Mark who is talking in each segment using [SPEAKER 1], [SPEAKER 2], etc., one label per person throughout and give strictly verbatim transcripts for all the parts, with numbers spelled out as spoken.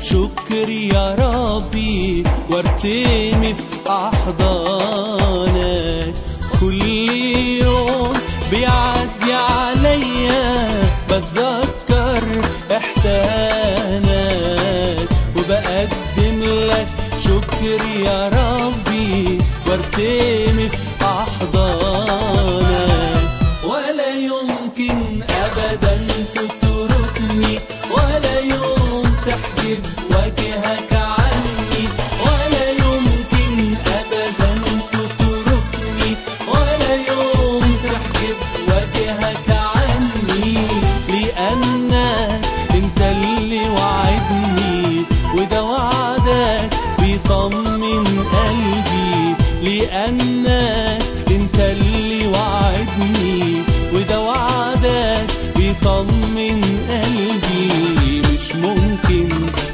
[SPEAKER 1] شكري يا ربي وارتمي في أحضانك. كل يوم بيعدي عليا بتذكر إحسانك وبقدم لك شكري يا ربي وارتمي في أحضانك. ولا يمكن أبدا تتركني، ولا يوم تحجب وجهك عني، ولا يمكن أبدا تتركني، ولا يوم تحجب وجهك عني. لأنك انت اللي وعدني وده وعدك بيطمن قلبي. لأنك انت اللي وعدني وده وعدك بيطمن قلبي. مش ممكن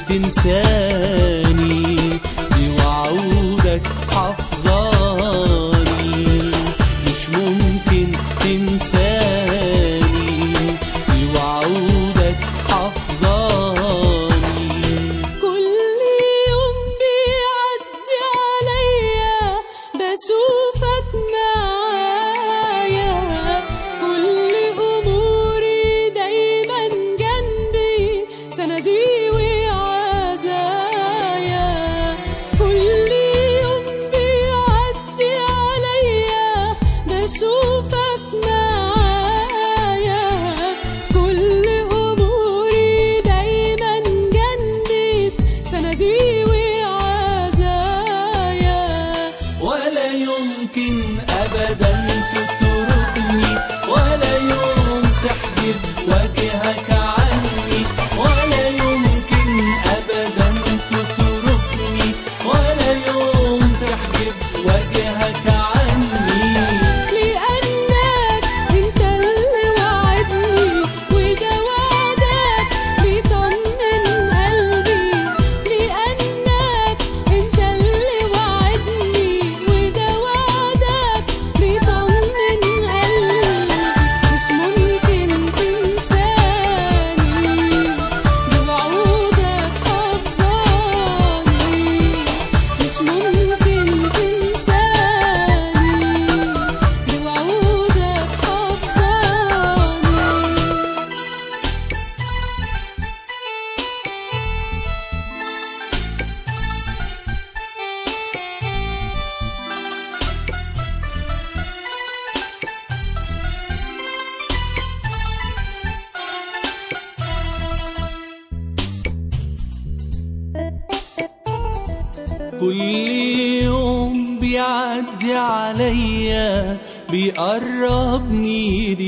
[SPEAKER 1] تنساني بوعودك حفظاني، مش ممكن تنساني بوعودك حفظاني.
[SPEAKER 2] كل يوم بيعدي عليا بشوفك معايا، كل أموري دايما جنبي سندي وعزايا. كل يوم بيعدي عليا بشوفك معايا، كل أموري دايما جنبي سندي وعزايا.
[SPEAKER 1] ولا يمكن أبدا تتركني، ولا يوم تحجب وجهك عني، ولا يمكن أبدا تتركني، ولا يوم تحجب وجهك عني.
[SPEAKER 2] لأنك انت اللي وعدني وده وعدك بيطمن قلبي. لأنك انت اللي وعدني وده وعدك بيطمن قلبي. مش ممكن تنساني بوعودك حفظاني، مش ممكن تنساني بوعودك
[SPEAKER 1] كل يوم بيعدي عليا بيقربني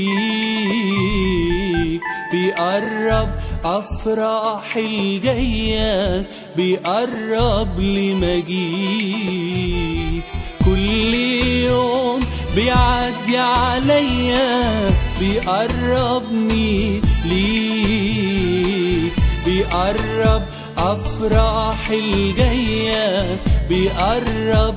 [SPEAKER 1] ليك، بيقرب أفراح الجاية، بيقرب لمجيك. كل يوم بيعدي عليا بيقربني ليك، بيقرب أفراح الجاية، بيقرب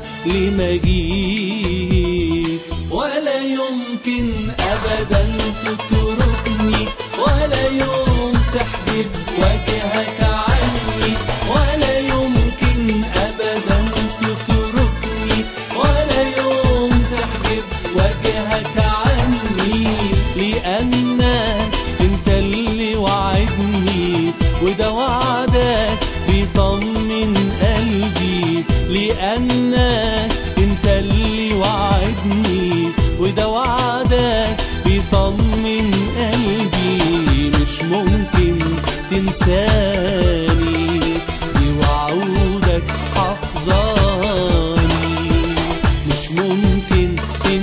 [SPEAKER 1] لمجيك. ولا يمكن أبدا تتركني، ولا يوم تحجب وجهك عني، ولا يمكن أبدا تتركني، ولا يوم تحجب وجهك عني. لأنك انت اللي وعدني وده وعدك بيطمن قلبي. لأنك انت اللي وعدني وده وعدك بيطمن قلبي. مش ممكن تنساني بوعودك حفظاني، مش ممكن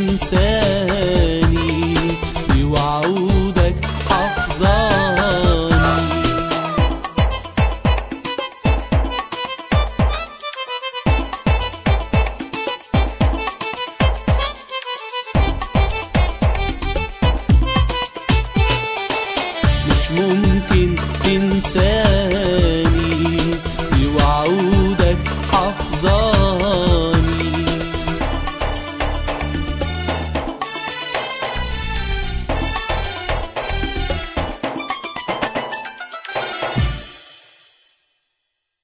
[SPEAKER 1] تنساني بوعودك حفظاني. مش ممكن تنساني